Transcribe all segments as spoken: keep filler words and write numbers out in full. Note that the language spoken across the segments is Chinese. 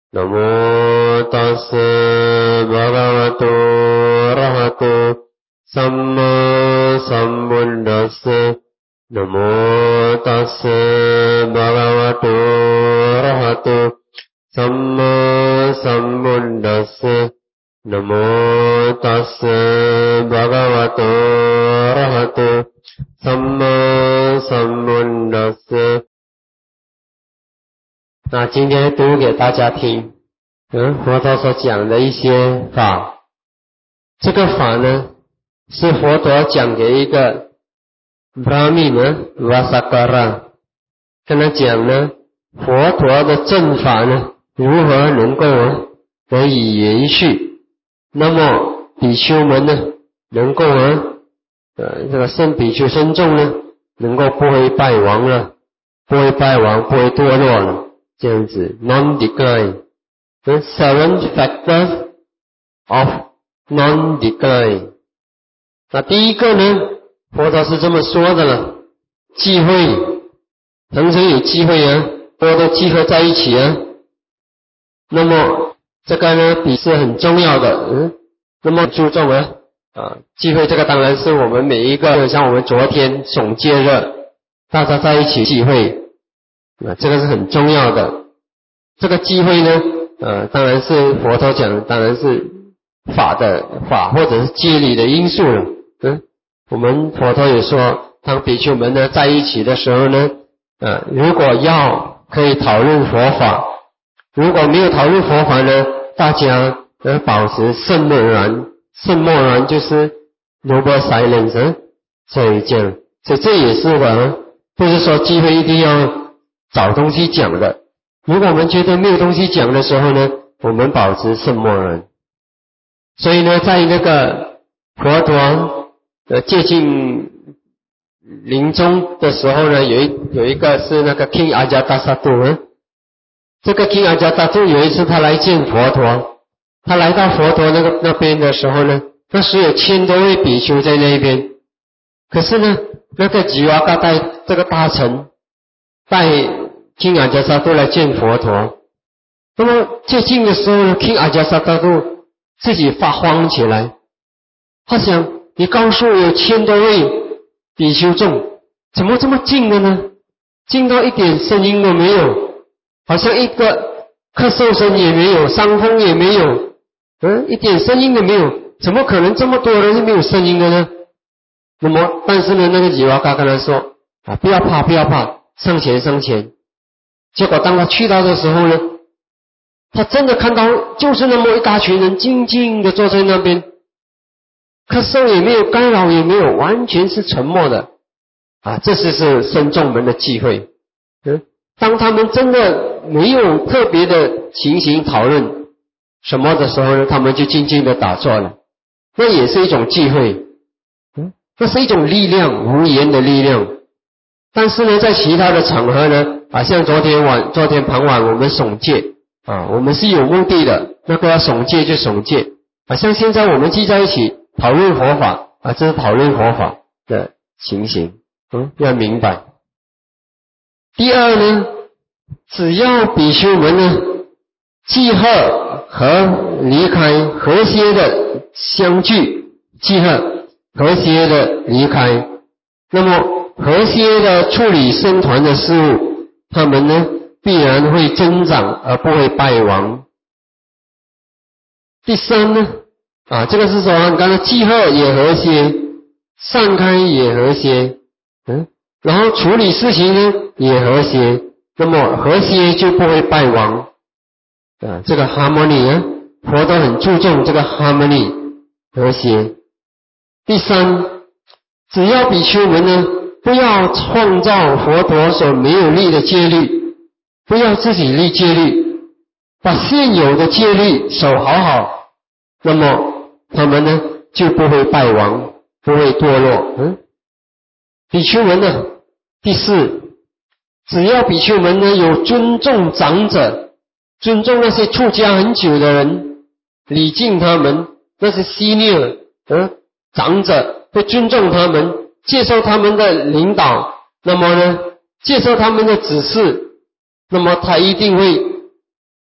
南无ตัสสะภะคะวะโตอะระหะโตสัมมาสัมพุทธัสสะนะโมตัสสะภะคะวะโตอะระหะโตสัมมาสัมพุทธัสสะนะโมตัสสะภะคะวะโตอะระหะโตสัมมาสัมพุทธัสสะ那今天读给大家听，嗯，佛陀所讲的一些法。这个法呢，是佛陀讲给一个 Brahmana Vasakara， 跟他讲呢，佛陀的正法呢，如何能够得以延续。那么比丘们呢，能够呢，呃，这个圣比丘僧众呢，能够不会败亡了，不会败亡，不会堕落了。这样子 non-decline， the seven factors of non-decline。 那第一个呢，佛陀是这么说的了，忌讳，常常有忌讳啊，多多集合在一起啊。那么这个呢，比是很重要的，嗯，那么注重啊啊，忌讳这个当然是我们每一个，像我们昨天总结日，大家在一起忌讳。啊，这个是很重要的。这个机会呢，呃，当然是佛陀讲，当然是法的法或者是戒律的因素了。嗯，我们佛陀也说，当比丘们呢在一起的时候呢，呃，如果要可以讨论佛法，如果没有讨论佛法呢，大家呃保持圣默然，圣默然就是 noble silence，啊，所以这样，所以这也是的，不是说机会一定要找东西讲的。如果我们觉得没有东西讲的时候呢，我们保持圣默然。所以呢，在那个佛陀呃接近临终的时候呢，有一有一个是那个 King Ajatasattu， 这个 King Ajatasattu 有一次他来见佛陀，他来到佛陀那个那边的时候呢，那时有千多位比丘在那边，可是呢，那个吉瓦嘎带这个大臣带 King Ajatasattu 来见佛陀，那么接近的时候呢 ，King Ajatasattu 自己发慌起来，他想：你告诉我有千多位比丘众，怎么这么近的呢？近到一点声音都没有，好像一个咳嗽声也没有，伤风也没有，嗯，一点声音都没有，怎么可能这么多人是没有声音的呢？那么，但是呢，那个吉瓦嘎跟他说：啊，不要怕，不要怕，上前，上前。结果当他去到的时候呢，他真的看到就是那么一大群人静静的坐在那边，咳嗽也没有，干扰也没有，完全是沉默的啊！这就是僧众们的忌讳。嗯，当他们真的没有特别的情形讨论什么的时候呢，他们就静静的打坐了。那也是一种忌讳，嗯，那是一种力量，无言的力量。但是呢，在其他的场合呢，啊，像昨天晚、昨天傍晚我们诵戒啊，我们是有目的的，那个要诵戒就诵戒啊。像现在我们聚在一起讨论佛法啊，这是讨论佛法的情形，嗯，要明白。第二呢，只要比丘们呢集合和离开，和谐的相聚，集合和谐的离开，那么和谐的处理僧团的事物，他们呢必然会增长而不会败亡。第三呢，啊，这个是说刚才集合也和谐，散开也和谐，嗯，然后处理事情呢也和谐，那么和谐就不会败亡。啊，这个 harmony 啊，佛都很注重这个 harmony 和谐。第三，只要比丘们呢不要创造佛陀所没有立的戒律，不要自己立戒律，把现有的戒律守好好，那么他们呢就不会败亡，不会堕落。嗯，比丘们呢，第四，只要比丘们呢有尊重长者，尊重那些出家很久的人，礼敬他们，那些 senior 嗯长者，会尊重他们，接受他们的领导，那么呢接受他们的指示，那么他一定会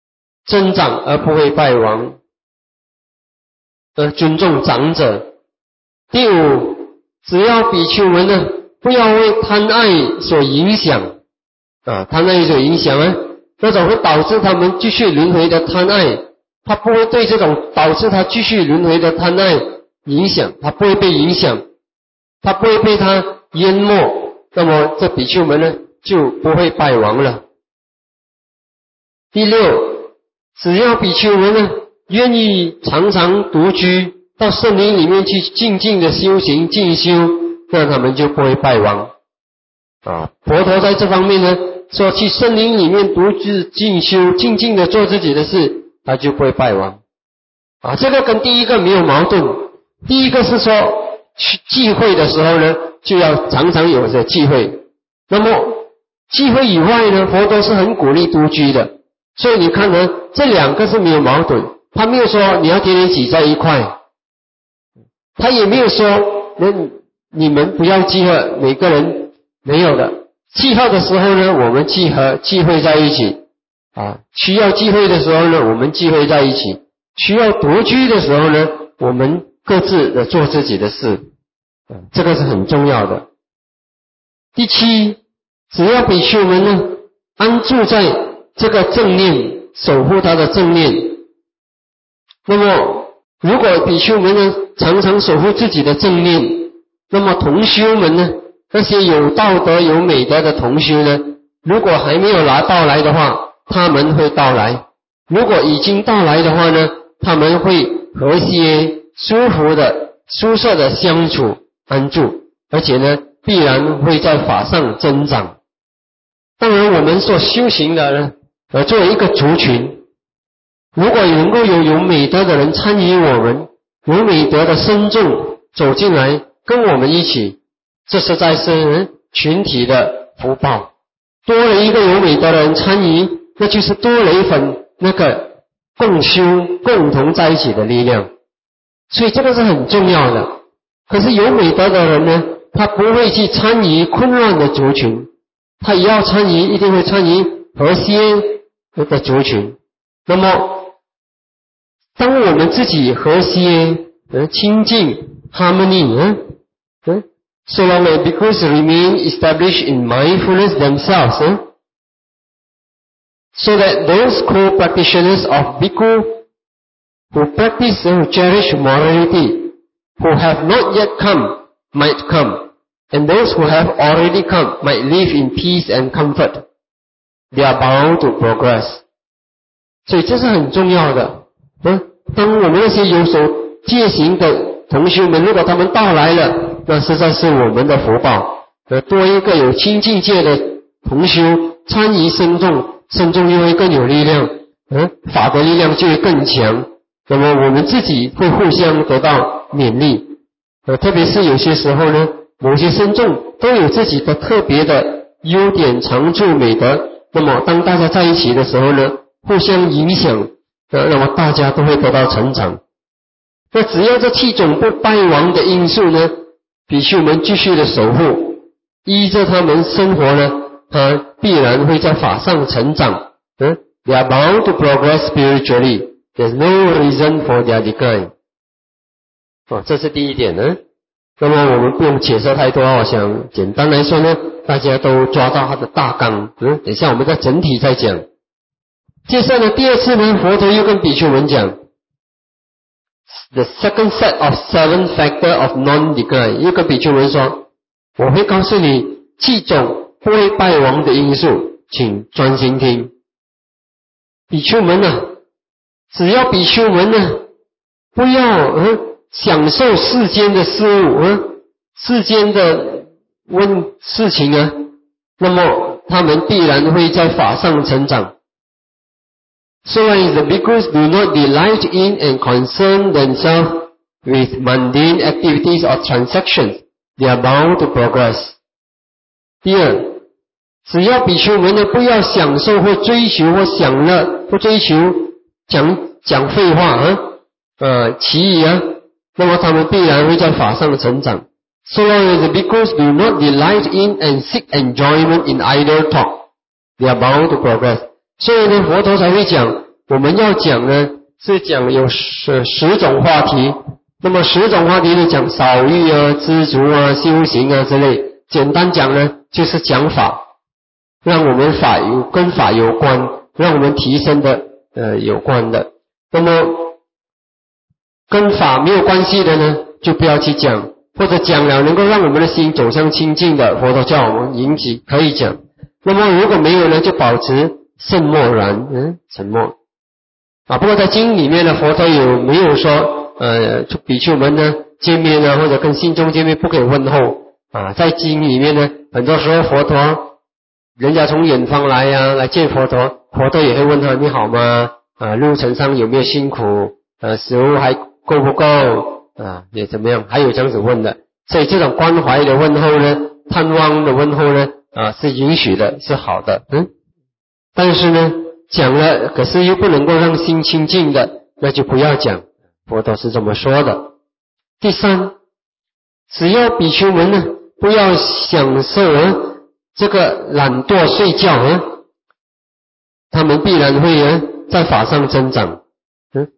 增长而不会败亡，而尊重长者。第五，只要比丘们呢，不要为贪爱所影响啊，贪爱所影响啊，那种会导致他们继续轮回的贪爱，他不会对这种导致他继续轮回的贪爱影响，他不会被影响，他不会被他淹没，那么这比丘们呢就不会败亡了。第六，只要比丘们呢愿意常常独居到森林里面去静静的修行进修，那他们就不会败亡啊。佛陀在这方面呢说去森林里面独自进修，静静的做自己的事，他就不会败亡啊。这个跟第一个没有矛盾。第一个是说去聚会的时候呢就要常常有着聚会，那么聚会以外呢，佛陀是很鼓励独居的，所以你看呢，这两个是没有矛盾。他没有说你要天天挤在一块，他也没有说那你们不要集合，每个人没有的。集合的时候呢，我们集合聚会在一起啊；需要聚会的时候呢，我们聚会在一起；需要独居的时候呢，我们各自的做自己的事，这个是很重要的。第七，只要比丘们呢安住在这个正念，守护他的正念，那么如果比丘们呢常常守护自己的正念，那么同修们呢，那些有道德有美德的同修呢，如果还没有来到来的话，他们会到来；如果已经到来的话呢，他们会和谐舒服的舒适的相处安住，而且呢必然会在法上增长。当然我们所修行的呢，呃，作为一个族群，如果能够有有美德的人参与我们，有美德的僧众走进来跟我们一起，这实在是群体的福报。多了一个有美德的人参与，那就是多了一份那个共修共同在一起的力量，所以这个是很重要的。可是有美德的人呢，他不会去参与混乱的族群，他也要参与，一定会参与和谐的族群。那么当我们自己和谐呃清净 harmony 嗯嗯 so long as bhikkhus remain established in mindfulness themselves eh? so that those co-practitioners of bhikkhu who practice and cherish morality, who have not yet come, might come, and those who have already come might live in peace and comfort. They are bound to progress. 所以这是很重要的。嗯，当我们那些有所戒行的同修们，如果他们到来了，那实在是我们的福报。呃，多一个有清净戒的同修参与僧众，僧众就会更有力量，嗯，法的力量就会更强。那么我们自己会互相得到勉励。呃，特别是有些时候呢，某些僧众都有自己的特别的优点、长处、美德。那么当大家在一起的时候呢，互相影响，呃，那么大家都会得到成长。那只要这七种不败亡的因素呢，比丘们继续的守护，依着他们生活呢，他必然会在法上成长。嗯 ，They are bound to progress spiritually. There's no reason for their decline. 哦，这是第一点呢。那么我们不用解释太多，我想简单来说呢，大家都抓到它的大纲。嗯，等一下我们再整体再讲。接下来第二次呢，佛陀又跟比丘们讲 The second set of seven factor of non-decline， 又跟比丘们说，我会告诉你七种不会败亡的因素，请专心听。比丘们啊，只要比丘们呢，不要嗯享受世间的事物，嗯，世间的问事情啊，那么他们必然会在法上成长。So as the bhikkhus do not delight in and concern themselves with mundane activities or transactions, they are bound to progress. 第二，只要比丘们呢不要享受或追求或享乐或追求讲讲废话啊，呃，奇异啊，那么他们必然会在法上成长。So long as the bhikkhus do not delight in and seek enjoyment in idle talk, they are bound to progress. 所以呢，佛陀才会讲， 我们要讲呢是讲有十十种话题，那么十种话题呢讲少欲啊、知足啊、修行啊之类，简单讲呢就是讲法，让我们法有跟法有关，让我们提升的呃有关的。那么跟法没有关系的呢，就不要去讲，或者讲了能够让我们的心走向清净的，佛陀叫我们引起可以讲。那么如果没有呢，就保持沉默然，嗯，沉默。啊，不过在经里面呢，佛陀有没有说，呃，比丘们呢见面呢，或者跟信众见面不可以问候啊？在经里面呢，很多时候佛陀，人家从远方来呀、啊，来见佛陀，佛陀也会问他你好吗？啊，路程上有没有辛苦？呃，食物还够不够？啊，也怎么样？还有这样子问的，所以这种关怀的问候呢，探望的问候呢，啊，是允许的，是好的，嗯。但是呢，讲了，可是又不能够让心清净的，那就不要讲。佛陀是这么说的。第三，只要比丘们呢，不要享受啊这个懒惰睡觉啊，他们必然会啊在法上增长。嗯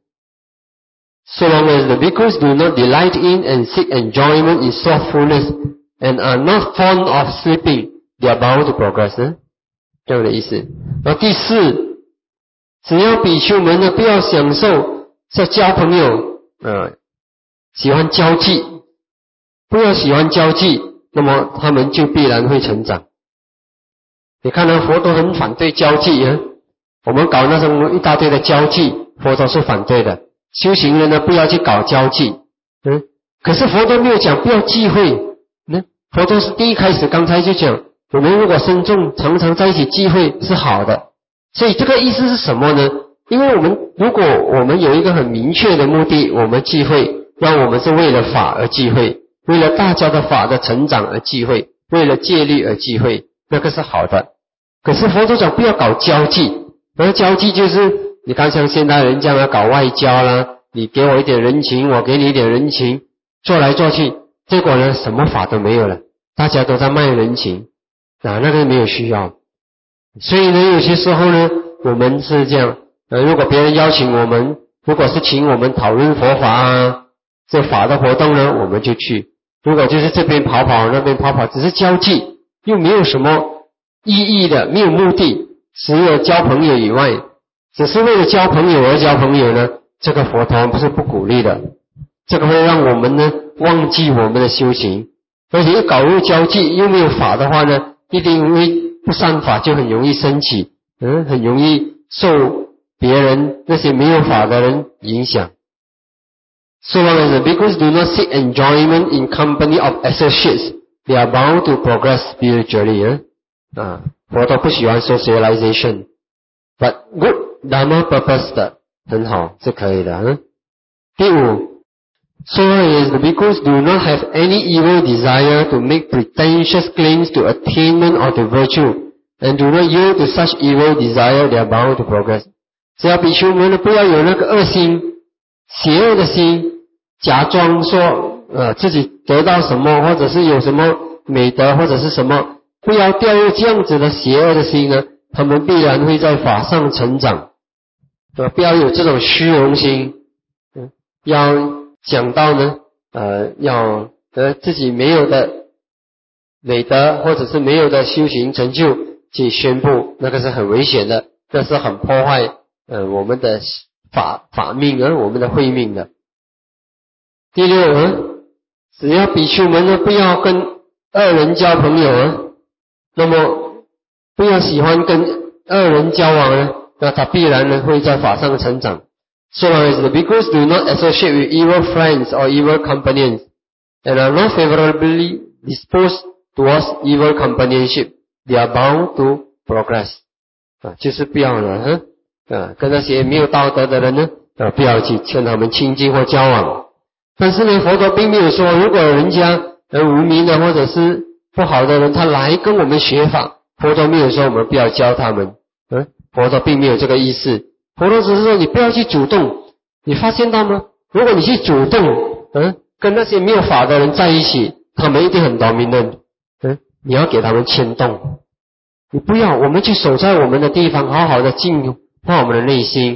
So long as the bhikkhus do not delight in and seek enjoyment in slothfulness and are not fond of sleeping, they are bound to progress. 嗯，这样的意思。然后第四，只要比丘们呢不要享受在交朋友，呃，喜欢交际，不要喜欢交际，那么他们就必然会成长。你看到佛陀很反对交际啊，我们搞那种一大堆的交际，佛陀是反对的。修行人呢不要去搞交际，嗯，可是佛陀没有讲不要忌讳，嗯，佛陀是第一开始刚才就讲，我们如果僧众常常在一起聚会是好的，所以这个意思是什么呢？因为我们如果我们有一个很明确的目的，我们聚会，让我们是为了法而聚会，为了大家的法的成长而聚会，为了戒律而聚会，那个是好的。可是佛陀讲不要搞交际，而交际就是你看像现代人这样啊，搞外交啦，你给我一点人情，我给你一点人情，做来做去，结果呢什么法都没有了，大家都在卖人情啊，那个没有需要。所以呢有些时候呢我们是这样，呃，如果别人邀请我们，如果是请我们讨论佛法啊，这法的活动呢我们就去，如果就是这边跑跑那边跑跑，只是交际，又没有什么意义的，没有目的，只有交朋友以外，只是为了交朋友而交朋友呢，这个佛陀不是不鼓励的，这个会让我们呢忘记我们的修行，而且一搞入交际又没有法的话呢，一定会不善法就很容易升起，嗯，很容易受别人那些没有法的人影响。So long as the bhikkhus do not seek enjoyment in company of associates, they are bound to progress spiritually. 啊，啊佛陀不喜欢 socialization, but good dharma purpose 的很好是可以的。啊、第五 So long as the bhikkhus do not have any evil desire to make pretentious claims to attainment or to virtue, and do not yield to such evil desire, they are bound to progress. 只要比丘们呢不要有那个恶心、邪恶的心，假装说呃自己得到什么，或者是有什么美德，或者是什么，不要掉入这样子的邪恶的心呢，他们必然会在法上成长。呃，不要有这种虚荣心，嗯，要讲到呢，呃，要得自己没有的美德或者是没有的修行成就去宣布，那个是很危险的，那是很破坏呃我们的法法命啊，我们的慧命的。第六啊，只要比丘们呢不要跟恶人交朋友啊，那么不要喜欢跟恶人交往呢，那他必然呢会在法上成长。So long as the bhikkhus do not associate with evil friends or evil companions, and are not favorably disposed towards evil companionship, they are bound to progress. 啊，就是不要呢，啊，跟那些没有道德的人呢，啊，不要去跟他们亲近或交往。但是呢，佛陀并没有说，如果人家呃无名的或者是不好的人，他来跟我们学法，佛陀没有说我们不要教他们，嗯，佛陀并没有这个意思。佛陀只是说你不要去主动，你发现到吗？如果你去主动，嗯，跟那些没有法的人在一起，他们一定很dominant，嗯，你要给他们牵动，你不要，我们去守在我们的地方，好好的净化我们的内心，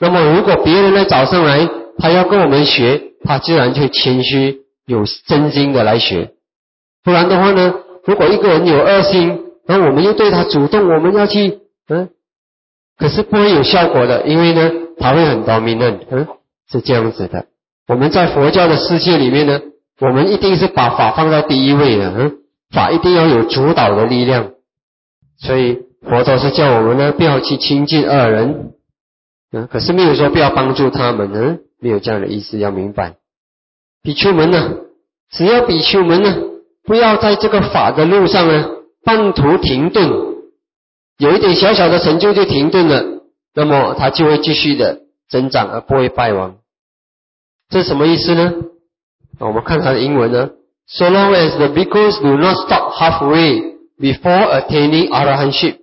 那么如果别人来找上来，他要跟我们学，他自然就谦虚，有真心的来学。不然的话呢，如果一个人有恶心，然后我们又对他主动，我们要去，嗯，可是不会有效果的，因为呢，他会很 dominant， 嗯，是这样子的。我们在佛教的世界里面呢，我们一定是把法放在第一位的，嗯，法一定要有主导的力量。所以佛陀是叫我们呢，不要去亲近恶人，嗯，可是没有说不要帮助他们，嗯，没有这样的意思，要明白。比丘们呢，只要比丘们呢，不要在这个法的路上呢，半途停顿，有一点小小的成就就停顿了，那么他就会继续的增长，而不会败亡。这是什么意思呢？我们看他的英文呢 ，So long as the bhikkhus do not stop halfway before attaining arahantship,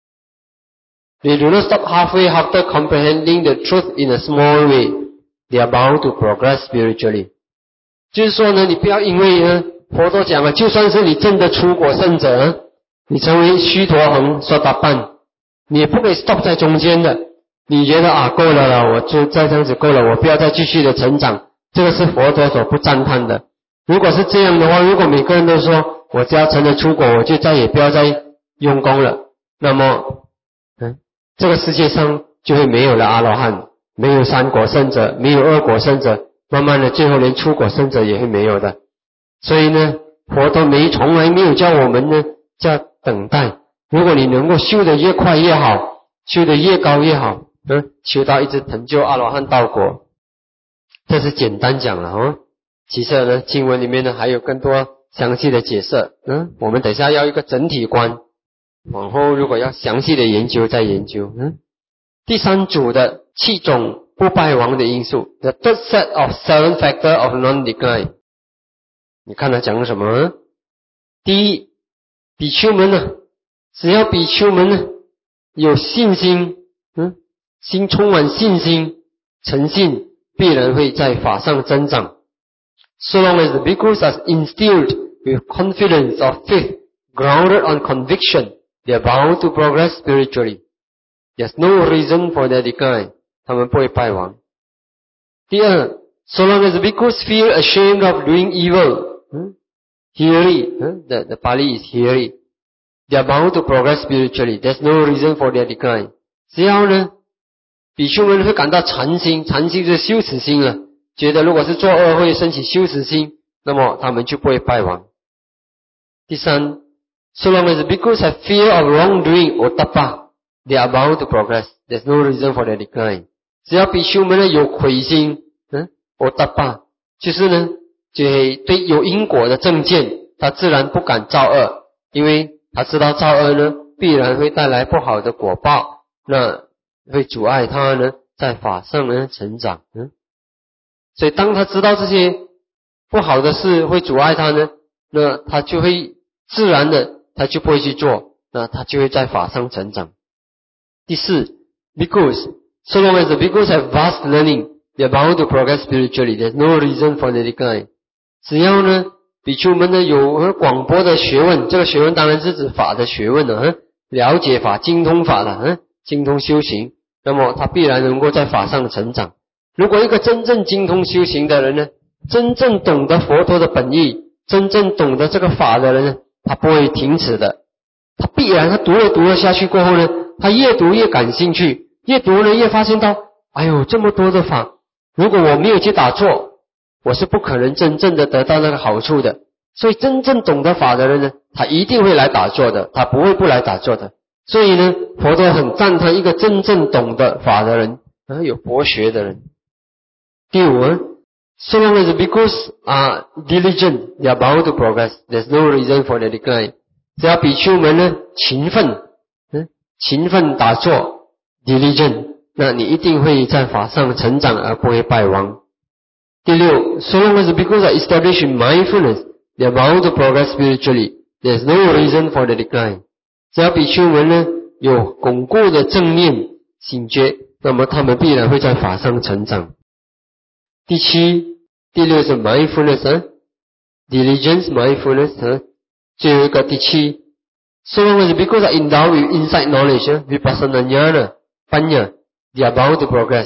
they do not stop halfway after comprehending the truth in a small way, they are bound to progress spiritually. 就是说呢，你不要因为呢，佛陀讲了，就算是你真的出果圣者，你成为须陀洹说达半，你也不可以 stop 在中间的。你觉得啊，够了啦，我就再这样子够了，我不要再继续的成长，这个是佛陀所不赞叹的。如果是这样的话，如果每个人都说我只要成了出果，我就再也不要再用功了，那么嗯，这个世界上就会没有了阿罗汉，没有三果圣者，没有二果圣者，慢慢的最后连出果圣者也会没有的。所以呢，佛陀没从来没有叫我们呢叫等待，如果你能够修得越快越好，修得越高越好，嗯，修到一直成就阿罗汉道果，这是简单讲了哦。其实呢，经文里面呢还有更多详细的解释，嗯，我们等一下要一个整体观，往后如果要详细的研究再研究。嗯，第三组的七种不败亡的因素 ，the third set of seven factor of non-decline。你看他讲什么？第一，比丘们呢，只要比丘们呢有信心，嗯，心充满信心、诚信，必然会在法上增长。So long as the bhikkhus are instilled with confidence of faith, grounded on conviction, they are bound to progress spiritually. There's no reason for their decline. 他们不会败亡。第二 ，so long as the bhikkhus feel ashamed of doing evil, hmm? Hiri, hmm? the, the Pali is Hiri. They are bound to progress spiritually. There's no reason for their decline. 只要呢，比丘们会感到惭心，惭心就是羞耻心了，觉得如果是做恶会升起羞耻心，那么他们就不会败亡。第三 ，so long as the bhikkhus have fear of wrongdoing or tapa, they are bound to progress. There's no reason for their decline. 只要比丘们呢有愧心，嗯 or tapa, 就是呢，就对有因果的正见，他自然不敢造恶，因为他知道造恶呢必然会带来不好的果报，那会阻碍他呢在法上呢成长。嗯，所以当他知道这些不好的事会阻碍他呢，那他就会自然的他就不会去做，那他就会在法上成长。第四 ，bhikkhus, so long as the bhikkhus have vast learning, they are bound to progress spiritually. There's no reason for their decline. 只要呢比丘们呢有广博的学问，这个学问当然是指法的学问了，嗯，了解法、精通法了，嗯，精通修行，那么他必然能够在法上成长。如果一个真正精通修行的人呢，真正懂得佛陀的本意，真正懂得这个法的人呢，他不会停止的，他必然他读了读了下去过后呢，他越读越感兴趣，越读呢越发现到，哎呦，这么多的法，如果我没有去打坐，我是不可能真正的得到那个好处的。所以真正懂得法的人呢，他一定会来打坐的，他不会不来打坐的。所以呢，佛陀很赞叹一个真正懂得法的人，啊，有博学的人。第五 ，so long as the bhikkhus are diligent, they are bound to progress. There's no reason for their decline. 只要比丘们呢勤奋，嗯，勤奋打坐 ，diligent， 那你一定会在法上成长而不会败亡。第六 ，so long as the bhikkhus are established in mindfulness, they are bound to progress spiritually. There's no reason for the decline. 只要比丘们呢有巩固的正念醒觉，那么他们必然会在法上成长。第七、第六是 mindfulness， 啊 diligence mindfulness， 啊最后一个第七 ，so long as the bhikkhus are endowed with insight knowledge, vipassana jnana, panya, they are bound to progress.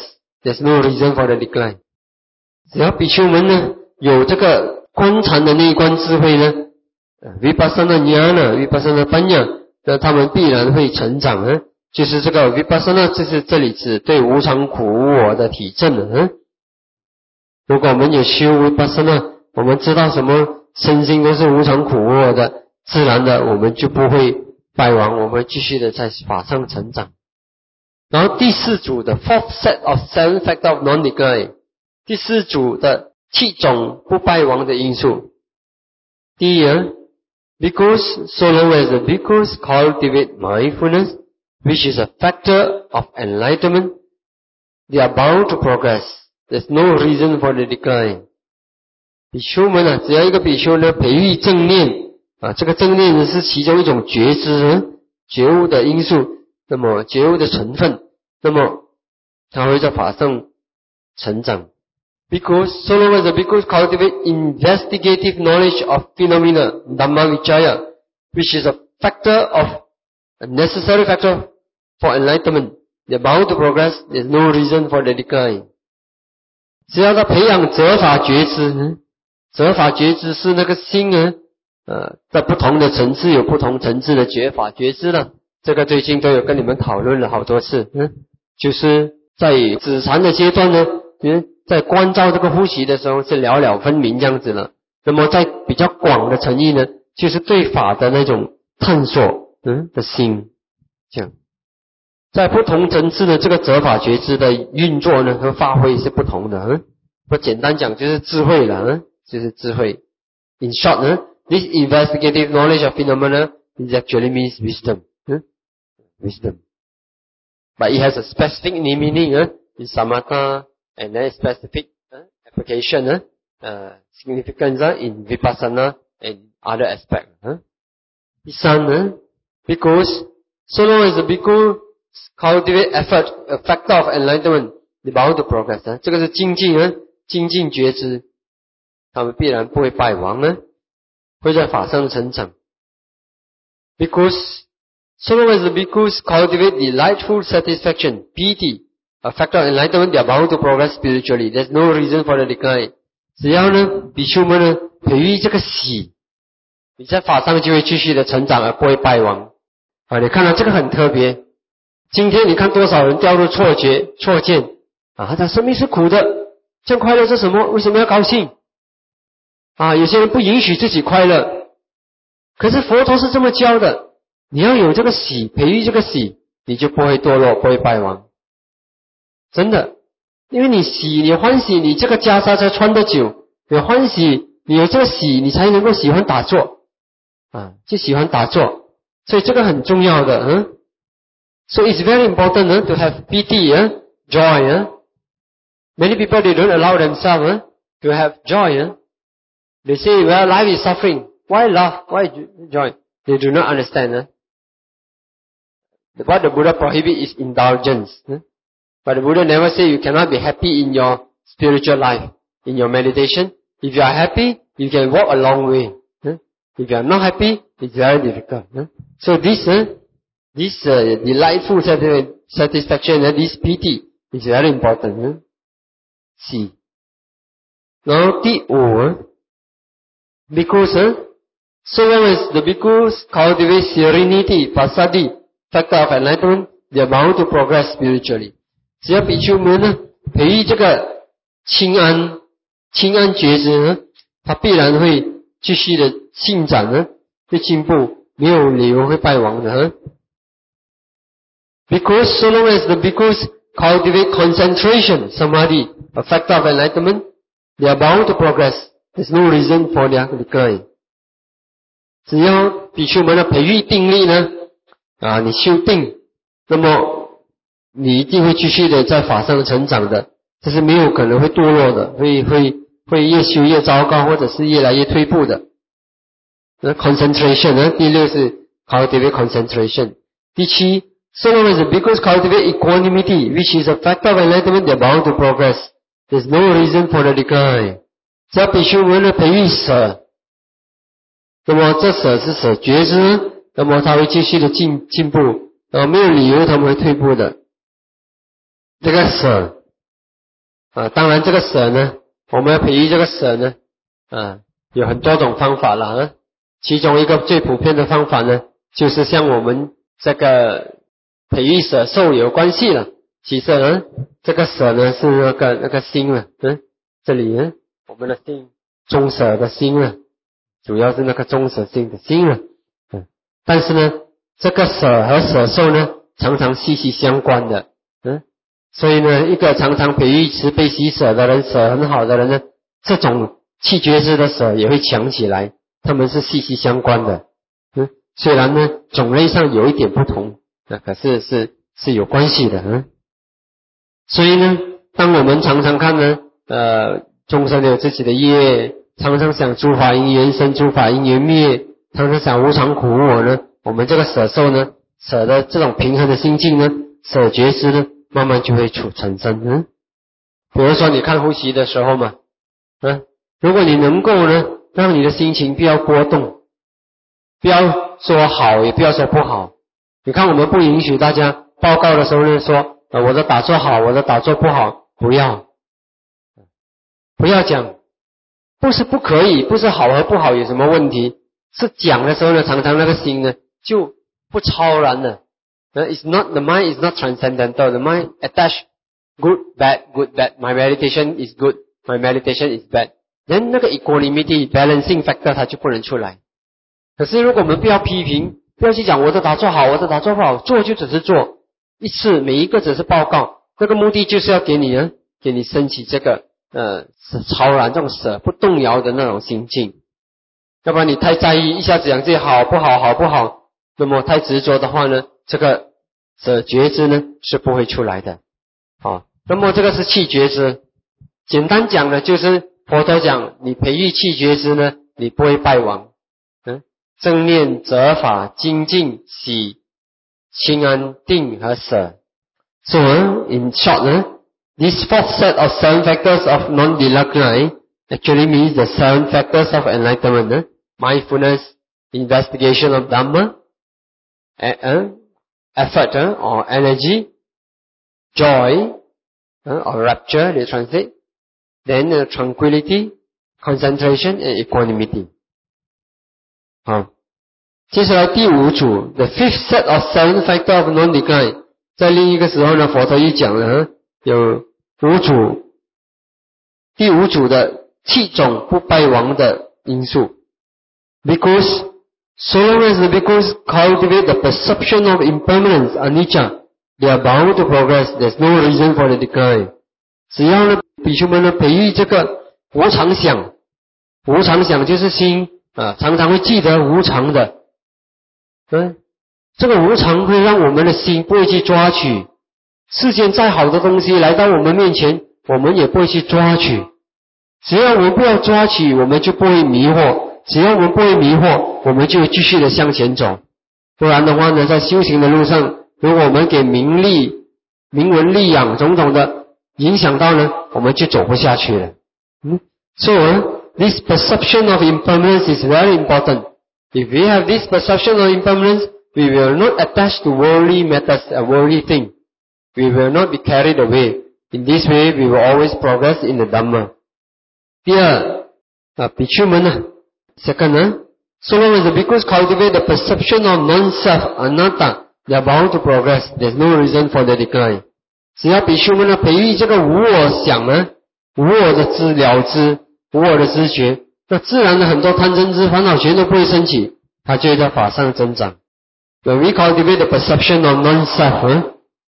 there's no reason for the decline. 只要比丘们呢有这个观禅的那一关智慧呢 ，vipassana jnana vipassana panya， 那他们必然会成长啊。就是这个 vipassana， 就是这里指对无常苦无我的体证啊。如果我们有修 vipassana， 我们知道什么身心都是无常苦无我的，自然的我们就不会败亡，我们继续的在法上成长。然后第四组的 fourth set of seven factor of non-decline， 第四组的七种不败亡的因素。第一啊 ，because so long as the bhikkhus cultivate mindfulness, which is a factor of enlightenment, they are bound to progress. There's no reason for the decline. 比丘们啊，只要一个比丘呢培育正念啊，这个正念呢是其中一种觉知啊，觉悟的因素，那么觉悟的成分，那么他会在法上成长。Because so long as the bhikkhus cultivate investigative knowledge of phenomena, Dhamma Vichaya, which is a factor of a necessary factor for enlightenment, they're bound to progress. There's no reason for the decline. 只要他培养责法觉知，责法觉知是那个心呢，呃，在不同的层次有不同层次的觉法觉知了。这个最近都有跟你们讨论了好多次，嗯，就是在止禅的阶段呢，嗯，在观照这个呼吸的时候是了了分明这样子了。那么在比较广的层意呢，就是对法的那种探索，嗯的心，这样。在不同层次的这个责法觉知的运作呢和发挥是不同的，嗯，我简单讲就是智慧了，嗯，就是智慧。In short 呢 ，this investigative knowledge of phenomena is actually means wisdom, 嗯 wisdom. But it has a specific meaning, 嗯 in samatha and then specific 嗯 application, 嗯呃 significance in vipassana and other aspect, 嗯。第三呢 ，because so long as the bhikkhu cultivate effort, a factor of enlightenment, they bound to progress. 啊，这个是精进啊，精进觉知，他们必然不会败亡啊，会在法上成长。Because so long as the bhikkhus cultivate delightful satisfaction, piti, a factor of enlightenment, they are bound to progress spiritually. There's no reason for the decline. 只要呢，比丘们呢培育这个喜，你在法上就会继续的成长，而不会败亡。啊，你看到这个很特别。今天你看多少人掉入错觉、错见啊？他生命是苦的，这样快乐是什么？为什么要高兴？啊，有些人不允许自己快乐，可是佛陀是这么教的，你要有这个喜，培育这个喜，你就不会堕落，不会败亡。真的，因为你喜，你欢喜，你这个袈裟才穿得久，有欢喜，你有这个喜，你才能够喜欢打坐啊，就喜欢打坐，所以这个很重要的，嗯。So it's very important uh, to have piti, uh, joy. Uh. Many people, they don't allow themselves uh, to have joy. Uh. They say, well, life is suffering. Why laugh? Why joy? They do not understand. Uh. What the Buddha prohibits is indulgence. Uh. But the Buddha never say you cannot be happy in your spiritual life, in your meditation. If you are happy, you can walk a long way. Uh. If you are not happy, it's very difficult. Uh. So this... Uh, This uh, delightful satisfaction, uh, this piti is very important. Huh? See. Now, 第五 uh, because uh, so long as the bhikkhus cultivate serenity, passaddhi, factor of enlightenment, they are bound to progress spiritually. 只要比丘们呢培育这个清安、清安觉知呢，他必然会继续的进展呢，会进步，没有理由会败亡的。huh? Because so long as the bhikkhus cultivate concentration, samadhi, a factor of enlightenment, they are bound to progress. There's no reason for their decline. 只要比丘们的培育定力呢，啊，你修定，那么你一定会继续的在法上成长的，这是没有可能会堕落的，会会会越修越糟糕，或者是越来越退步的。那 concentration 呢，第六是 cultivate concentration， 第七。So long as the bhikkhus cultivate equanimity, which is a factor of enlightenment, they are bound to progress. There's no reason for the decline. 只要比丘们的培育舍，那么这舍是舍觉知，那么他会继续的进进步，呃，没有理由他们会退步的。这个舍啊，当然这个舍呢，我们要培育这个舍呢，啊，有很多种方法了啊。其中一个最普遍的方法呢，就是像我们这个培育舍受有关系了。其实呢，这个舍呢是那个那个心了，嗯，这里呢我们的心，中舍的心了，主要是那个中舍心的心了，嗯，但是呢，这个舍和舍受呢，常常息息相关的，嗯，所以呢，一个常常培育慈悲喜舍的人，舍很好的人呢，这种气觉知的舍也会强起来，他们是息息相关的，嗯，虽然呢种类上有一点不同，那可是是是有关系的，嗯。所以呢，当我们常常看呢，呃，众生有自己的业，常常想诸法因缘生，诸法因缘灭，常常想无常苦我呢，我们这个舍受呢，舍的这种平衡的心境呢，舍觉知呢，慢慢就会出产生。嗯，比如说你看呼吸的时候嘛，嗯，如果你能够呢，让你的心情不要波动，不要说好，也不要说不好。你看我们不允许大家报告的时候呢说。呃，我的打坐好，我的打坐不好，不要，不要讲，不是不可以，不是好和不好有什么问题，是讲的时候呢，常常那个心呢就不超然了。Uh, it's not the mind is not transcendental. The mind attached good, bad, good, bad. My meditation is good, my meditation is bad. Then 那个 equanimity balancing factor 它就不能出来。可是如果我们不要批评，不要去讲我的打坐好，我的打坐不好，做就只是做。一次每一个只是报告，这个目的就是要给你呢，给你升起这个呃超然这种舍不动摇的那种心境。要不然你太在意，一下子讲自己好不好好不好，那么太执着的话呢，这个舍觉知呢是不会出来的。好，那么这个是气觉知。简单讲呢，就是佛陀讲，你培育气觉知呢，你不会败亡。嗯，正念、责法、精进、喜。清安、定和舍。So, in short, this fourth set of seven factors of non-dilakkhana actually means the seven factors of enlightenment: mindfulness, investigation of Dhamma, effort or energy, joy or rapture, they translate, then tranquility, concentration and equanimity. 好。接下来第五组 the fifth set of seven factors of non-decline， 在另一个时候呢，佛陀又讲了有五组，第五组的七种不败亡的因素。Because so long as the bhikkhus cultivate the perception of impermanence, anicca, they are bound to progress. There's no reason for the decline. 只要呢，比丘们呢培育这个无常想，无常想就是心啊，常常会记得无常的。嗯，这个无常会让我们的心不会去抓取，世间再好的东西来到我们面前，我们也不会去抓取。只要我们不要抓取，我们就不会迷惑；只要我们不会迷惑，我们就会继续的向前走。不然的话呢，在修行的路上，如果我们给名利、名闻利养种种的影响到呢，我们就走不下去了。嗯 ，So this perception of impermanence is very important.If we have this perception of impermanence, we will not attach to worldly matters, a worldly thing. We will not be carried away. In this way, we will always progress in the Dhamma. 第二，啊，比丘们呢 ，second 呢 ，so long as the bhikkhus cultivate the perception of non-self, anatta, they are bound to progress. There's no reason for the decline. 只要比丘们呢培育这个无我想呢，无我的知了知，无我的知觉。那自然的很多贪嗔痴烦恼全都不会升起，它就会在法上增长。When we cultivate the perception of non-self,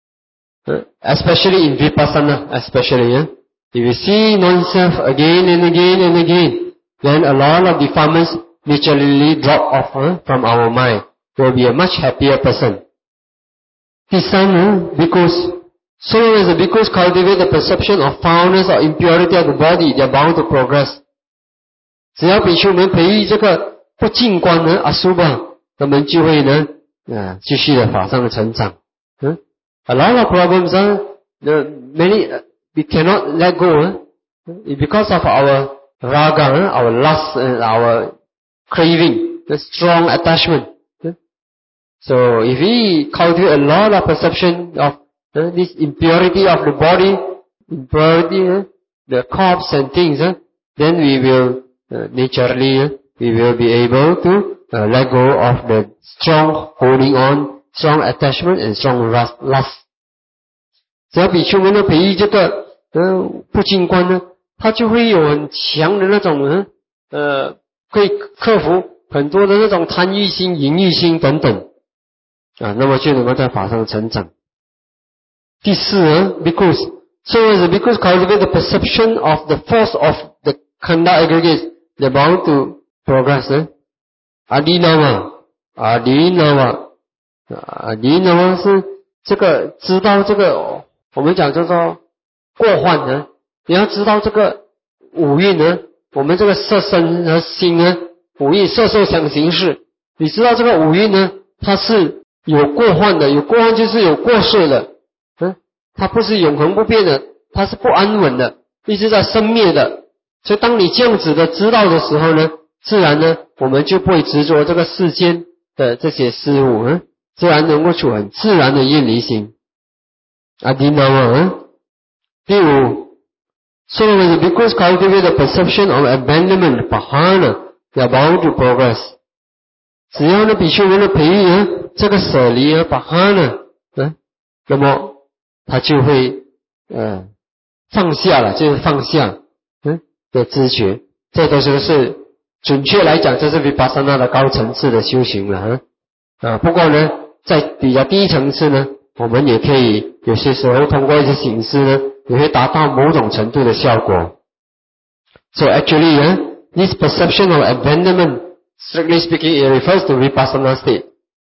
huh? especially in vipassana, especially, huh? if you see non-self again and again and again, then a lot of defilements naturally drop off huh? from our mind. We'll be a much happier person. 第三呢 because so long as the bhikkhus cultivate the perception of foulness or impurity of the body, they are bound to progress.只要比丘们培育这个不净观呢阿苏巴，他们就会呢啊继续的法上的成长。嗯 ，a lot of problems are the many we cannot let go. Huh? Because of our raga, our lust, and our craving, the strong attachment. Huh? So if we cultivate a lot of perception of uh, this impurity of the body, impurity, uh, the corpse and things, uh, then we will uh, naturally uh, we will be able to uh, let go of the strong holding on, strong attachment and strong lust. 只要比丘们呢培育这个呃不净观呢，他就会有很强的那种呃呃可以克服很多的那种贪欲心、淫欲心等等啊，那么就能够在法上成长。第四呢 ，because so as because cultivate the perception of the force of the khanda aggregates, they're bound to progress. 呢 ，adinava, adinava, adinava 是这个知道这个我们讲叫做过患呢，你要知道这个五蕴呢，我们这个色身和心呢，五蕴色受想行识，你知道这个五蕴呢，它是有过患的，有过患就是有过世的。它不是永恒不变的，它是不安稳的，一直在生灭的。所以当你这样子的知道的时候呢，自然呢，我们就不会执着这个世间的这些事物，嗯，自然能够处很自然的厌离心。阿迪那么，第五 ，so as because cultivate the perception of abandonment, pahana, they are bound to progress。只要呢，比丘们的培育呢，这个舍离和pahana，嗯，那么他就会呃放下了，就是放下嗯的知觉，这都是是准确来讲，这是vipassana的高层次的修行了啊。啊，不过呢，在比较低层次呢，我们也可以有些时候通过一些形式呢，也会达到某种程度的效果。So actually, uh, this perception of abandonment, strictly speaking, it refers to vipassana state.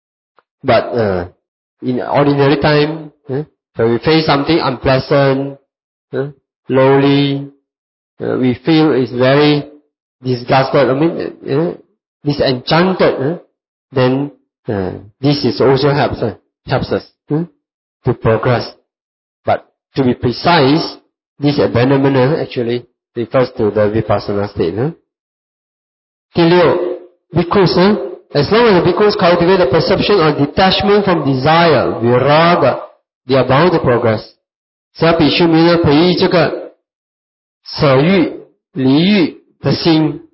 But uh, in ordinary time, uh, when we face something unpleasant, uh, lowly, uh, we feel it's very disgusted, I mean, uh, disenchanted, uh, then uh, this is also helps, uh, helps us uh, to progress. But to be precise, this abandonment uh, actually refers to the vipassana state. Uh. 第六 because, uh, as long as the bhikkhus cultivate the perception of detachment from desire, viraga, they are bound to progress. 只要比丘们呢培育这个舍欲、离欲的心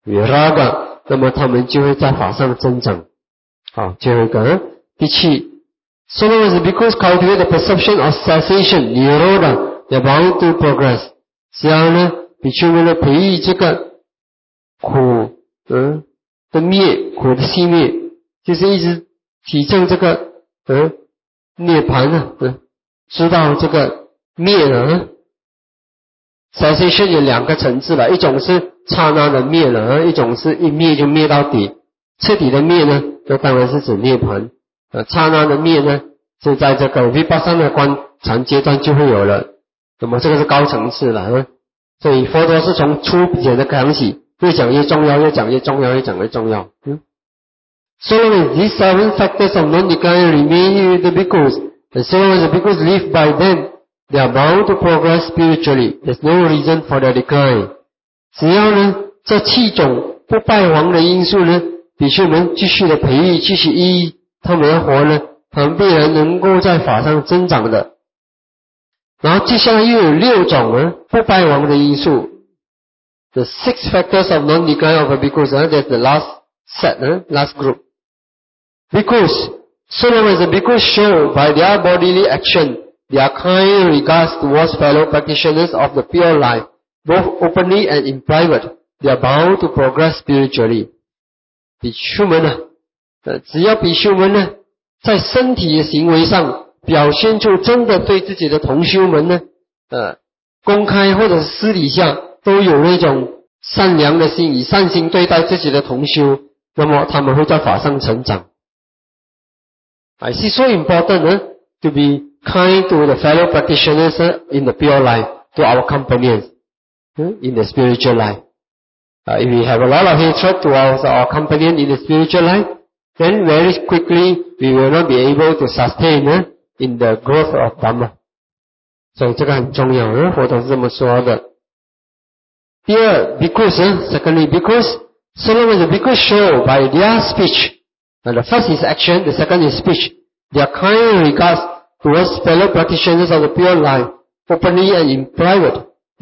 viraga， 那么他们就会在法上增长。好，最后一个第七 so long as the bhikkhus cultivate the perception of cessation, nirodha, they are bound to progress. 只要呢比丘们呢培育这个苦嗯的灭，苦的熄灭，就是一直体证这个嗯涅槃啊，嗯，知道这个灭了。cessation 有两个层次了，一种是刹那的灭了，一种是一灭就灭到底。彻底的灭呢，那当然是指涅槃。呃，刹那的灭呢，是在这个 vipassana 的观禅阶段就会有了。那么这个是高层次了啊。所以佛陀是从初简的讲起，越讲越重要，越讲越重要，越讲越重要。嗯。So long as these seven factors of non-decline remain with the bhikkhus, and so long as the bhikkhus live by them, they are bound to progress spiritually. There's no reason for their decline. 只要呢这七种不败亡的因素呢，比丘们继续的培育，继续依依，他们的活呢，他们必然能够在法上增长的。然后接下来又有六种呢不败亡的因素。The six factors of non-decline of a bhikkhus, uh, that's the last set, uh, last group. Bhikkhus, so long as the bhikkhus show by their bodily action their kind regards towards fellow practitioners of the pure life, both openly and in private, they are bound to progress spiritually. 比丘们呢，呃，只要比丘们呢，在身体的行为上表现出真的对自己的同修们呢，呃，公开或者是私底下都有那种善良的心，以善心对待自己的同修，那么他们会在法上成长。I see so important uh, to be kind to the fellow practitioners uh, in the pure life, to our companions uh, in the spiritual life. Uh, if we have a lot of hatred towards our companion in the spiritual life, then very quickly we will not be able to sustain uh, in the growth of Dhamma. 所以这个很重要，呃，佛陀是这么说的。第二 because, uh, secondly, because so long as the bhikkhus show by their speech, and the first is action, the second is speech, their kind regards towards fellow practitioners of the pure life, openly and in private,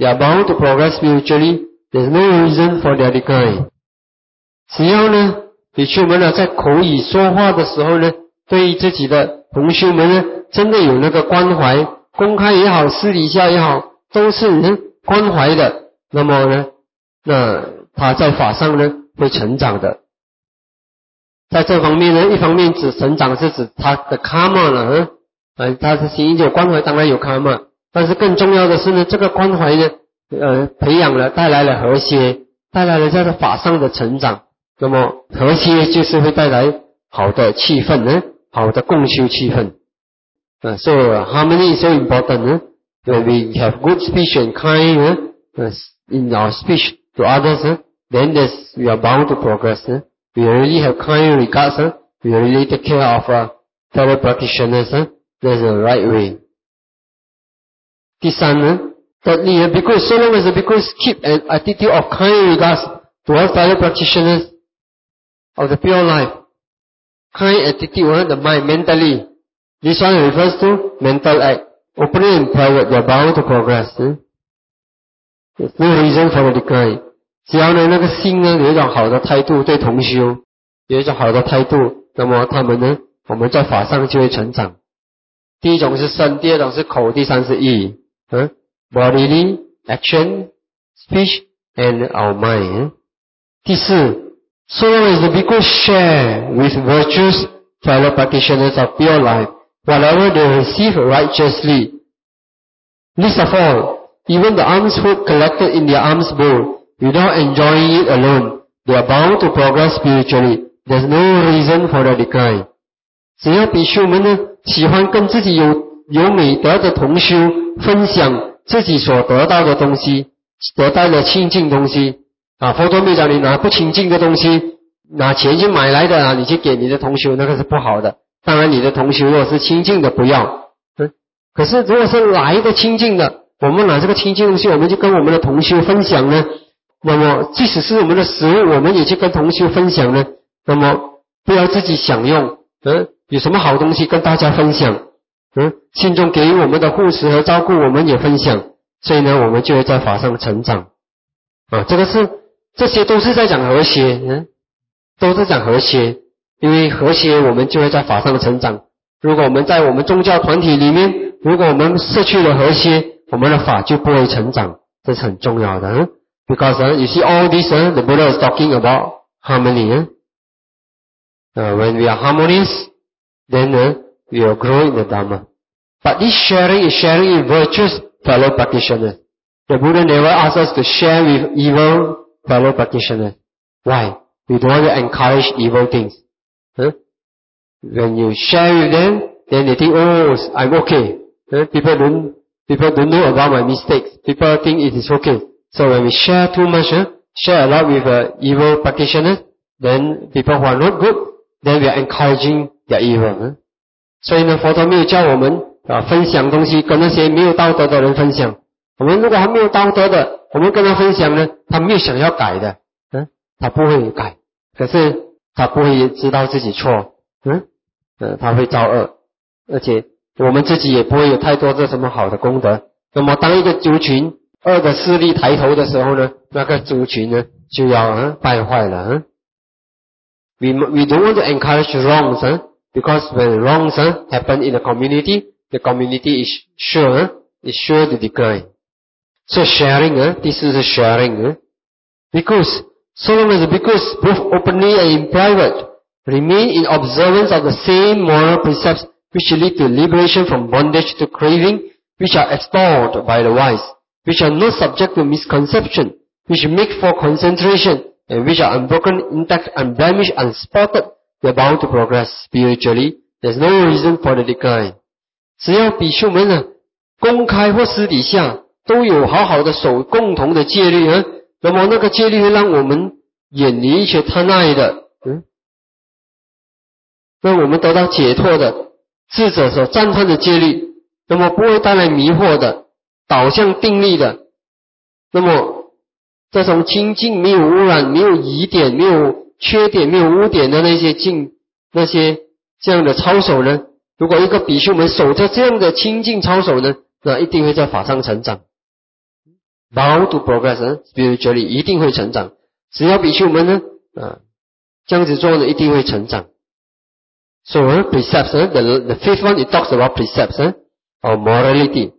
they are bound to progress spiritually. There's no reason for their decline. 只要呢，比丘们呢在口语说话的时候呢，对于自己的同修们呢，真的有那个关怀，公开也好，私底下也好，都是人关怀的。那么呢，那他在法上呢会成长的。在这方面呢，一方面指成长是指他的 karma 了，呃，他是行有关怀，当然有 karma， 但是更重要的是呢，这个关怀呢，呃，培养了，带来了和谐，带来了这个法上的成长。那么和谐就是会带来好的气氛呢，好的共修气氛。Uh, so harmony is so important. Uh, when we have good speech and kind uh, in our speech to others, uh, then this, we are bound to progress. Uh. We really have kind regards. Uh, we really take care of our fellow practitioners. Uh, that's the right way. 第三呢 thirdly, uh, because so long as the bhikkhus keep an attitude of kind regards to our fellow practitioners of the pure life, kind attitude, uh, the mind mentally, this one refers to mental act. Openly and private, they are bound to progress. Eh? There's no reason for the decline. 只要呢那个心呢有一种好的态度，对同修有一种好的态度，那么他们呢，我们在法上就会成长。第一种是身，第二种是口，第三是意。嗯 ，bodily, action, speech, and our mind. 第四 ，so long as the bhikkhus share with virtuous fellow practitioners of pure life, whatever they receive righteously. Least of all, even the alms food collected in their alms bowl, without enjoying it alone, they are bound to progress spiritually. There's no reason for the decline. 只要比丘们呢，喜欢跟自己有有美德的同修分享自己所得到的东西，得到的清净东西啊，佛陀没有讲你拿不清净的东西，拿钱去买来的啊，你去给你的同修，那个是不好的。当然你的同修如果是清净的不要，嗯，可是如果是来的清净的，我们拿这个清净东西，我们就跟我们的同修分享呢，那么即使是我们的食物，我们也去跟同修分享呢，那么不要自己享用，嗯，有什么好东西跟大家分享，嗯，信众给予我们的护持和照顾我们也分享，所以呢我们就会在法上成长啊，这个是这些都是在讲和谐，嗯，都是讲和谐。因为和谐我们就会在法上成长。如果我们在我们宗教团体里面，如果我们失去了和谐，我们的法就不会成长，这是很重要的。嗯 Because uh, you see all this, uh, the Buddha is talking about harmony. Uh? Uh, when we are harmonious, then uh, we will grow in the Dhamma. But this sharing is sharing with virtuous fellow practitioners. The Buddha never asks us to share with evil fellow practitioners. Why? We don't want to encourage evil things. Huh? When you share with them, then they think, oh, I'm okay. Huh? People don't, people don't know about my mistakes. People think it is okay. So when we share too much, huh? share a lot with uh, evil practitioners, then people who are not good, then we are encouraging their evil. Huh? 所以呢，佛陀没有叫我们啊分享东西跟那些没有道德的人分享。我们如果还没有道德的，我们跟他分享呢，他没有想要改的，嗯，他不会改。可是他不会知道自己错，嗯，呃，他会造恶，而且我们自己也不会有太多的什么好的功德。那么当一个族群恶的势力抬头的时候呢，那个族群呢就要啊败坏了。啊 We we don't want to encourage wrongs, huh? Because when wrongs huh, happen in the community, the community is sure huh, is sure to decline. So sharing, huh, this is a sharing, huh? Because so long as the bhikkhus, both openly and in private, remain in observance of the same moral precepts which lead to liberation from bondage to craving, which are extolled by the wise, which are not subject to misconception, which make for concentration, and which are unbroken, intact, unblemished, unspotted, they are bound to progress spiritually. There's no reason for the decline. 只要比丘们呢，公开或私底下都有好好的守共同的戒律啊。那么那个戒律会让我们远离一切贪爱的，嗯，让我们得到解脱的，智者所赞叹的戒律，那么不会带来迷惑的，导向定力的，那么这种清净没有污染、没有疑点、没有缺点、没有污点的那些净那些这样的操守呢，如果一个比丘们守着这样的清净操守呢，那一定会在法上成长。 bound to progress spiritually 一定会成长。只要比丘们呢啊这样子做呢，一定会成长。So uh, precepts, uh, the, the fifth one, it talks about precepts uh, or morality.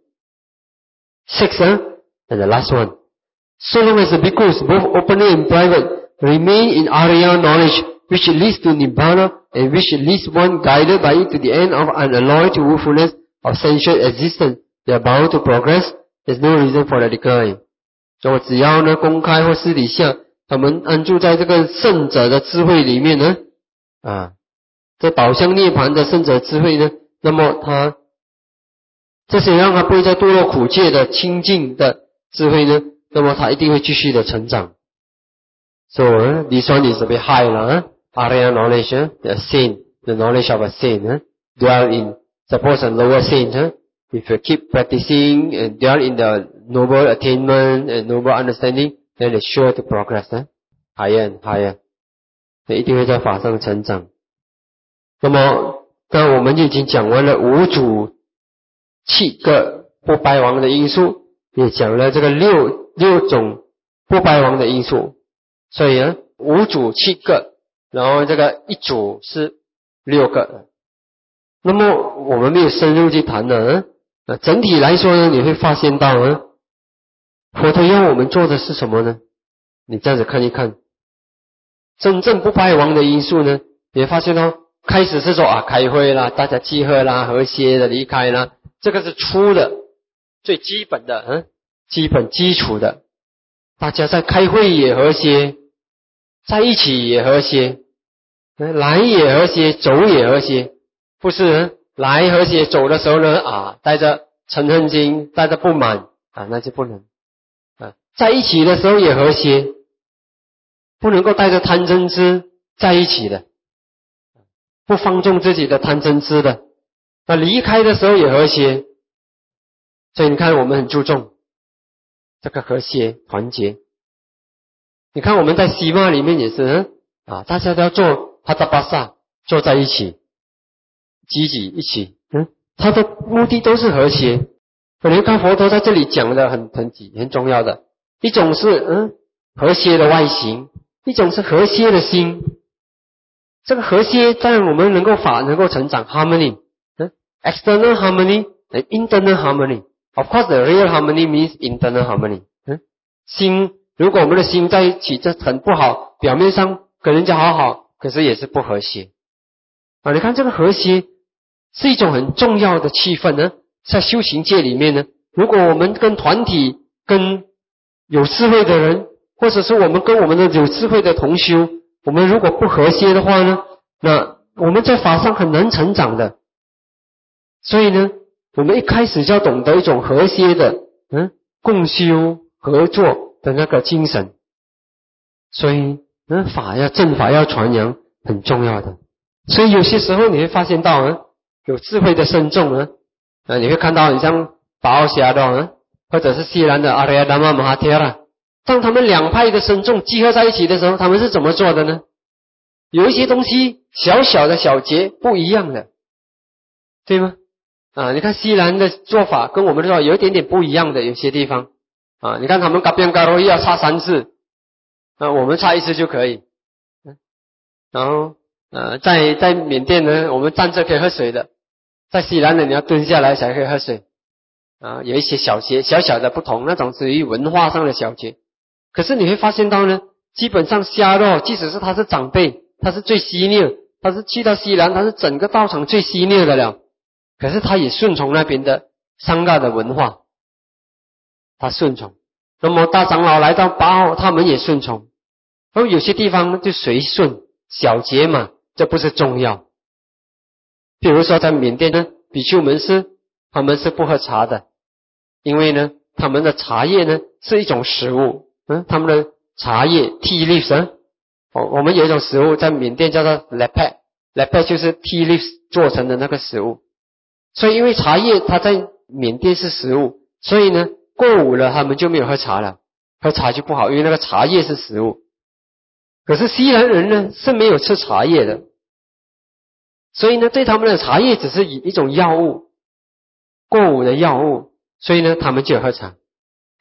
Six, uh, and the last one. So long as the bhikkhus, both openly and private, remain in Arya knowledge, which leads to Nibbana, and which leads one guided by it to the end of unalloyed willfulness of sensual existence, they are bound to progress. There's no reason for the decline. 所以只要呢公开或私底下，他们安住在这个圣者的智慧里面呢，啊，这导向涅槃的圣者智慧呢，那么他这些让他不会再堕落苦界的清净的智慧呢，那么他一定会继续的成长。So uh, this one is a bit high 了 Arya knowledge, uh, the saint, the knowledge of a saint, uh, dwell in, suppose a lower saint, uh, if you keep practicing and dwell in the noble attainment and noble understanding, then it's sure to progress, uh, higher and higher. 一定会在法上成长。那么，刚刚我们已经讲完了五组七个不败亡的因素，也讲了这个六六种不败亡的因素。所以呢，五组七个，然后这个一组是六个。那么我们没有深入去谈呢，呃，整体来说呢，你会发现到呢，佛陀要我们做的是什么呢？你这样子看一看，真正不败亡的因素呢，你会发现到，开始是说啊，开会啦，大家集合啦，和谐的离开啦，这个是粗的，最基本的，嗯，基本基础的，大家在开会也和谐。在一起也和谐，来也和谐，走也和谐，不是来和谐走的时候呢啊，带着嗔恨心，带着不满啊，那就不能啊。在一起的时候也和谐，不能够带着贪嗔痴在一起的，不放纵自己的贪嗔痴的。那离开的时候也和谐，所以你看我们很注重这个和谐团结。你看我们在西马里面也是，嗯啊，大家都要做哈达巴萨，坐在一起，积极一起，嗯，他的目的都是和谐。你看佛陀在这里讲的很很很重要的，一种是嗯和谐的外形，一种是和谐的心。这个和谐让我们能够法能够成长 harmony， 嗯 ，external harmony and internal harmony. Of course, the real harmony means internal harmony. 嗯，心。如果我们的心在一起，这很不好，表面上跟人家好好，可是也是不和谐啊！你看这个和谐是一种很重要的气氛呢，在修行界里面呢，如果我们跟团体、跟有智慧的人，或者是我们跟我们的有智慧的同修，我们如果不和谐的话呢，那我们在法上很难成长的。所以呢，我们一开始就要懂得一种和谐的，嗯，共修合作的那个精神，所以嗯，法要正法要传扬很重要的。所以有些时候你会发现到啊，有智慧的僧众啊，啊，你会看到你像巴奥霞的啊，或者是西兰的阿瑞达玛马哈提拉，当他们两派的僧众集合在一起的时候，他们是怎么做的呢？有一些东西小小的小节不一样的，对吗？啊，你看西兰的做法跟我们的做法有一点点不一样的，有些地方。啊，你看他们嘎边嘎罗要擦三次，啊，我们擦一次就可以。嗯，然后呃，在在缅甸呢，我们站着可以喝水的，在西兰呢，你要蹲下来才可以喝水。啊，有一些小节小小的不同，那种属于文化上的小节。可是你会发现到呢，基本上虾肉，即使是他是长辈，他是最犀利，他是去到西兰，他是整个道场最犀利的了，可是他也顺从那边的桑嘎的文化。他顺从，那么大长老来到巴奥，他们也顺从。然后有些地方就随顺，小节嘛，这不是重要。比如说在缅甸呢，比丘们是他们是不喝茶的，因为呢，他们的茶叶呢是一种食物，嗯，他们的茶叶 tea leaves 啊，哦，我们有一种食物在缅甸叫做 lepet，lepet 就是 tea leaves 做成的那个食物。所以因为茶叶它在缅甸是食物，所以呢。过午了，他们就没有喝茶了，喝茶就不好，因为那个茶叶是食物。可是西兰人呢是没有吃茶叶的，所以呢对他们的茶叶只是一种药物，过午的药物，所以呢他们就有喝茶。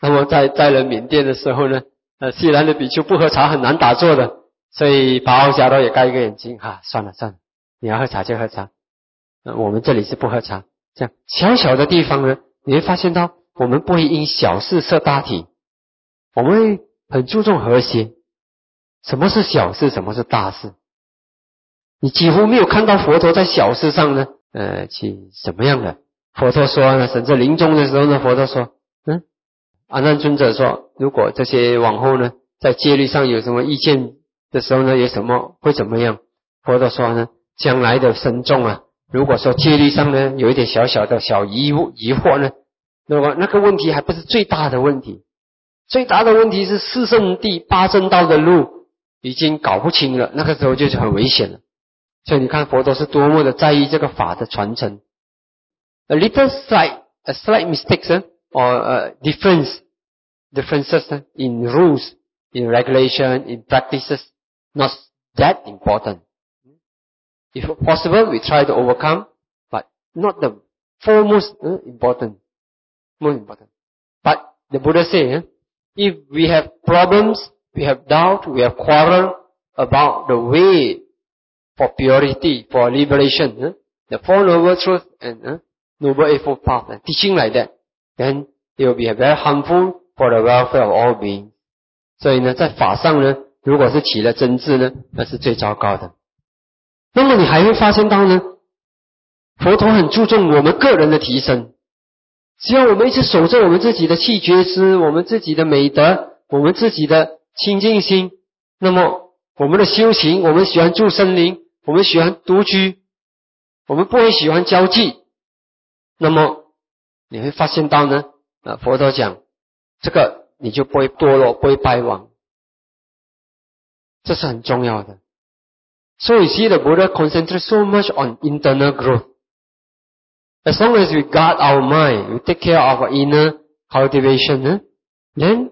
那么在在了缅甸的时候呢，呃，西兰的比丘不喝茶很难打坐的，所以把奥伽罗也盖一个眼睛，哈、啊，算了算了，你要喝茶就喝茶，呃，我们这里是不喝茶。这样小小的地方呢，你会发现到我们不会因小事设大体，我们会很注重和谐。什么是小事，什么是大事？你几乎没有看到佛陀在小事上呢，呃，去什么样的？佛陀说呢，甚至临终的时候呢，佛陀说，嗯，阿难尊者说，如果这些往后呢，在戒律上有什么意见的时候呢，有什么会怎么样？佛陀说呢，将来的僧众啊，如果说戒律上呢有一点小小的小疑疑惑呢，那么那个问题还不是最大的问题，最大的问题是四圣谛八正道的路已经搞不清了，那个时候就是很危险了。所以你看佛陀是多么的在意这个法的传承。A little slight, a slight mistakes uh, or uh, difference, differences uh, in rules, in regulation, in practices, not that important. If possible, we try to overcome, but not the foremost uh, important, most important. But the Buddha say, uh, if we have problems, we have doubt, we have quarrel about the way for purity, for liberation, uh, the Four Noble Truths and uh, Noble Eightfold Path, uh, teaching like that, then it will be very harmful for the welfare of all beings. 所以呢，在法上呢，如果是起了争执呢，那是最糟糕的。那么你还会发现到呢，佛陀很注重我们个人的提升。只要我们一直守着我们自己的气觉思，我们自己的美德，我们自己的清净心，那么我们的修行，我们喜欢住森林，我们喜欢独居，我们不会喜欢交际，那么你会发现到呢，呃，佛陀讲这个你就不会堕落，不会败亡，这是很重要的。So you see the Buddha concentrates so much on internal growth. As long as we guard our mind, we take care of our inner cultivation, eh, then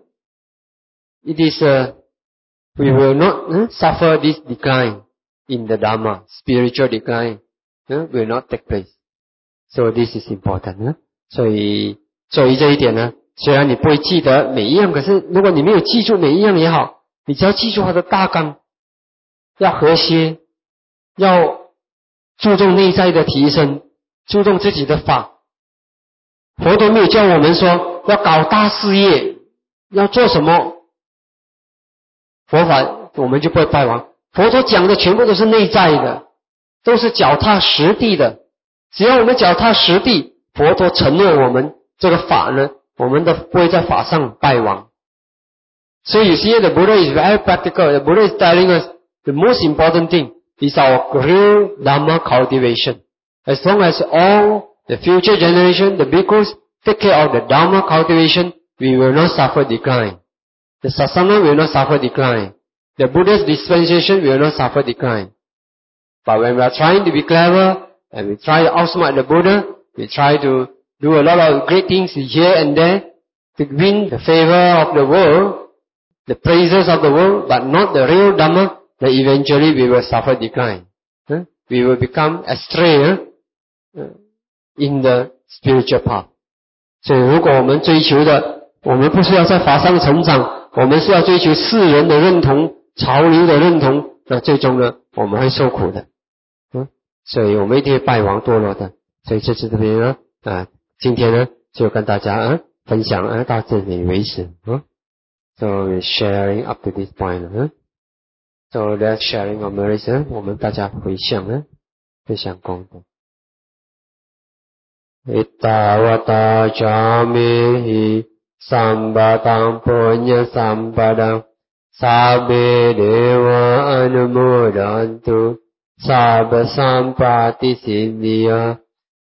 it is uh, we will not uh, suffer this decline in the Dharma, spiritual decline uh, will not take place. So this is important. Uh. 所以所以这一点呢，虽然你不会记得每一样，可是如果你没有记住每一样也好，你只要记住它的大纲，要和谐，要注重内在的提升，注重自己的法。佛陀没有教我们说要搞大事业，要做什么佛法我们就不会败亡。佛陀讲的全部都是内在的，都是脚踏实地的。只要我们脚踏实地，佛陀承诺我们这个法呢，我们都不会在法上败亡。So you see, the Buddha is very practical. The Buddha is telling us the most important thing is our real Dhamma cultivation. As long as all the future generation, the bhikkhus, take care of the Dhamma cultivation, we will not suffer decline. The Satsanga will not suffer decline. The Buddha's dispensation will not suffer decline. But when we are trying to be clever, and we try to outsmart the Buddha, we try to do a lot of great things here and there, to win the favor of the world, the praises of the world, but not the real Dhamma, then eventually we will suffer decline. Huh? We will become astray huh? in the spiritual path. 所以如果我们追求的，我们不是要在法上成长，我们是要追求世人的认同，潮流的认同，那最终呢，我们会受苦的。嗯，所以我们一定会败亡堕落的。所以这次这边呢，啊，今天呢就跟大家啊分享啊到这里为止。嗯 ，So we're sharing up to this point. 嗯 ，So that sharing of merits， 我们大家回向啊，回向功德。Ittavata camehi sambadang punya sambadang sabbe deva anumodantu sabba sampati siddhiya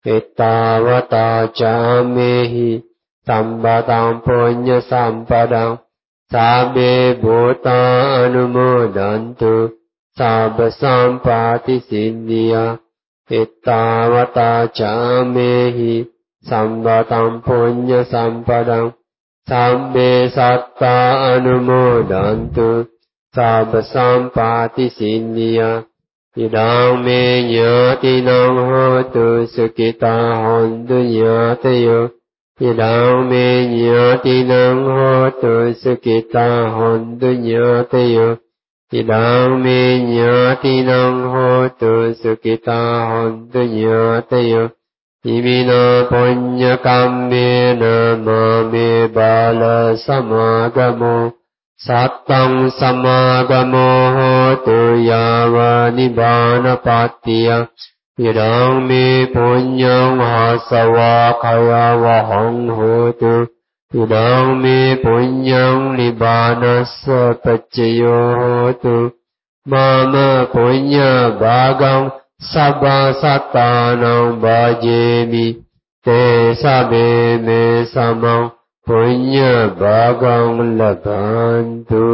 Ittavata camehi sambadang punya sambadang sabbe bhuta anumodantu sabba sampati siddhiya Ittavata camehi sambadang punya sampadang sabbe satta anumodantu sabba sampati siddhiya idang me nyatinang hotu sukita hontu nyatayo อิดังเมญาตินังโหตุสุขิตาหันตุญาตโยอิดังเมญาตินังโหตุสุขิตาหันตุญาตโยอิมินาปุญญกัมเมนะมาเมบาลสัมมากโมสัตตังสัมมากโมโหตุยาวานิบานปัตติยอิดังเมปุญญังหาสวะขยาวะหังโหตุอิดังเมปุญญังนิบานัสสะปัจจโยโหตุมามะปุญญาภากังสัพพสัตตานังบาเจมิเตสะเบเมสัมมังปุญญาภากังละภันตุ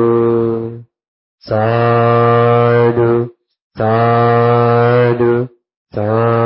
สาธุสาธุสา